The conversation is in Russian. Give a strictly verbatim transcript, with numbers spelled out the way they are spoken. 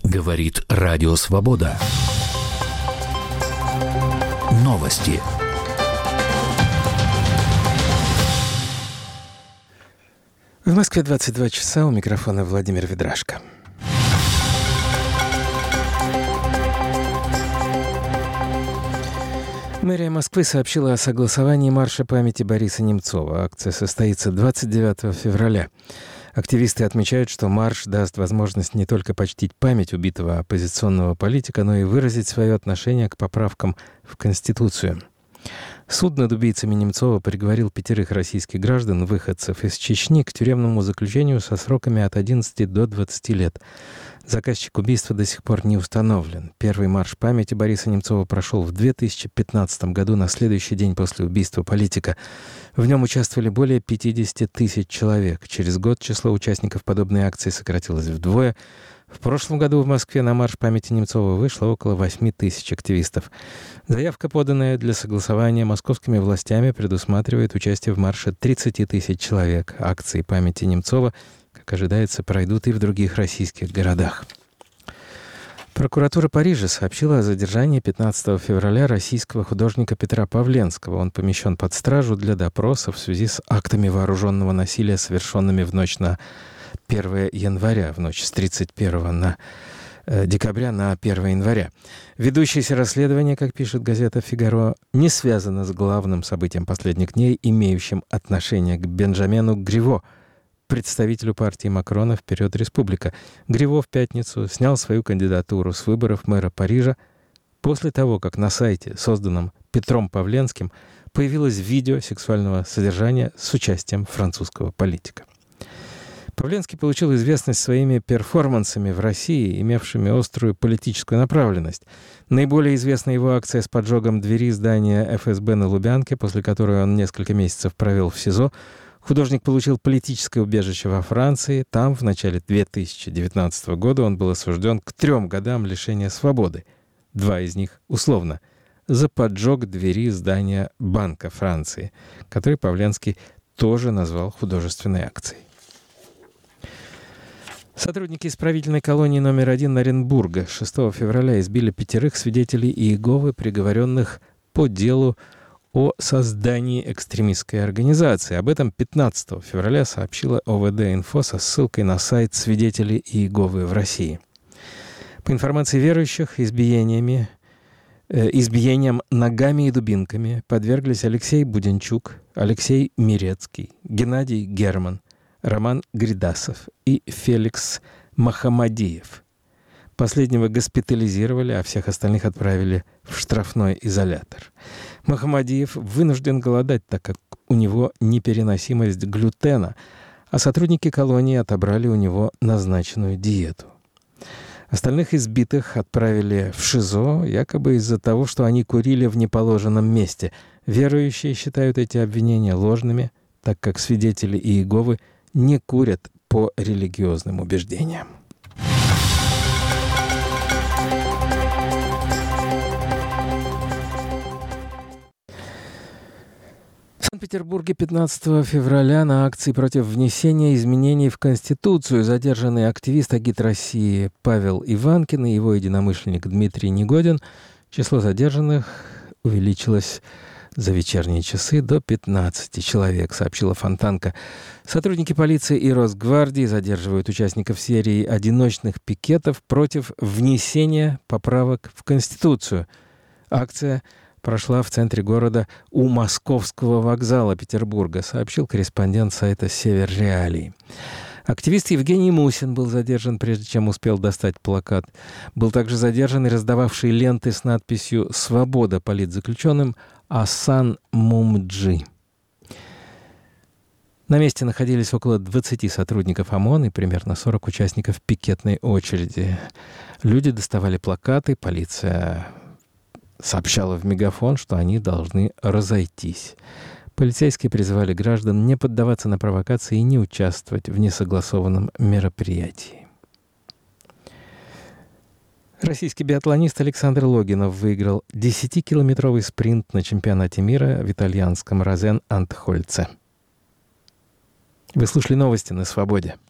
Говорит Радио Свобода. Новости. В Москве двадцать два часа, у микрофона Владимир Ведрашко. Мэрия Москвы сообщила о согласовании марша памяти Бориса Немцова. Акция состоится двадцать девятого февраля. Активисты отмечают, что марш даст возможность не только почтить память убитого оппозиционного политика, но и выразить свое отношение к поправкам в Конституцию. Суд над убийцами Немцова приговорил пятерых российских граждан, выходцев из Чечни, к тюремному заключению со сроками от одиннадцати до двадцати лет. Заказчик убийства до сих пор не установлен. Первый марш памяти Бориса Немцова прошел в две тысячи пятнадцатом году, на следующий день после убийства политика. В нем участвовали более пятидесяти тысяч человек. Через год число участников подобной акции сократилось вдвое. В прошлом году в Москве на марш памяти Немцова вышло около восьми тысяч активистов. Заявка, поданная для согласования московскими властями, предусматривает участие в марше тридцати тысяч человек. Акции памяти Немцова, как ожидается, пройдут и в других российских городах. Прокуратура Парижа сообщила о задержании пятнадцатого февраля российского художника Петра Павленского. Он помещен под стражу для допроса в связи с актами вооруженного насилия, совершенными в ночь на первое января, в ночь с тридцать первого на э, декабря на первое января. Ведущееся расследование, как пишет газета «Фигаро», не связано с главным событием последних дней, имеющим отношение к Бенжамену Гриво, представителю партии Макрона «Вперед, Республика». Гриво в пятницу снял свою кандидатуру с выборов мэра Парижа после того, как на сайте, созданном Петром Павленским, появилось видео сексуального содержания с участием французского политика. Павленский получил известность своими перформансами в России, имевшими острую политическую направленность. Наиболее известна его акция с поджогом двери здания эф эс бэ на Лубянке, после которой он несколько месяцев провел в СИЗО. Художник получил политическое убежище во Франции. Там в начале две тысячи девятнадцатого года он был осужден к трем годам лишения свободы. Два из них условно. За поджог двери здания Банка Франции, который Павленский тоже назвал художественной акцией. Сотрудники исправительной колонии номер один Оренбурга шестого февраля избили пятерых свидетелей Иеговы, приговоренных по делу о создании экстремистской организации. Об этом пятнадцатого февраля сообщила о вэ дэ-инфо со ссылкой на сайт свидетелей Иеговы в России. По информации верующих, избиениями, э, избиением ногами и дубинками подверглись Алексей Буденчук, Алексей Мирецкий, Геннадий Герман, Роман Гридасов и Феликс Махамадиев. Последнего госпитализировали, а всех остальных отправили в штрафной изолятор. Махамадиев вынужден голодать, так как у него непереносимость глютена, а сотрудники колонии отобрали у него назначенную диету. Остальных избитых отправили в ШИЗО, якобы из-за того, что они курили в неположенном месте. Верующие считают эти обвинения ложными, так как свидетели Иеговы не курят по религиозным убеждениям. В Санкт-Петербурге пятнадцатого февраля на акции против внесения изменений в Конституцию задержанный активист «Агит России» Павел Иванкин и его единомышленник Дмитрий Негодин. Число задержанных увеличилось за вечерние часы до пятнадцати человек, сообщила Фонтанка. Сотрудники полиции и Росгвардии задерживают участников серии одиночных пикетов против внесения поправок в Конституцию. Акция прошла в центре города у Московского вокзала Петербурга, сообщил корреспондент сайта «Север Реалии». Активист Евгений Мусин был задержан, прежде чем успел достать плакат. Был также задержан и раздававший ленты с надписью «Свобода» политзаключенным Асан Мумджи. На месте находились около двадцати сотрудников ОМОН и примерно сорок участников пикетной очереди. Люди доставали плакаты, полиция сообщала в мегафон, что они должны разойтись. Полицейские призывали граждан не поддаваться на провокации и не участвовать в несогласованном мероприятии. Российский биатлонист Александр Логинов выиграл десятикилометровый спринт на чемпионате мира в итальянском Розен-Антхольце. Вы слушали новости на «Свободе».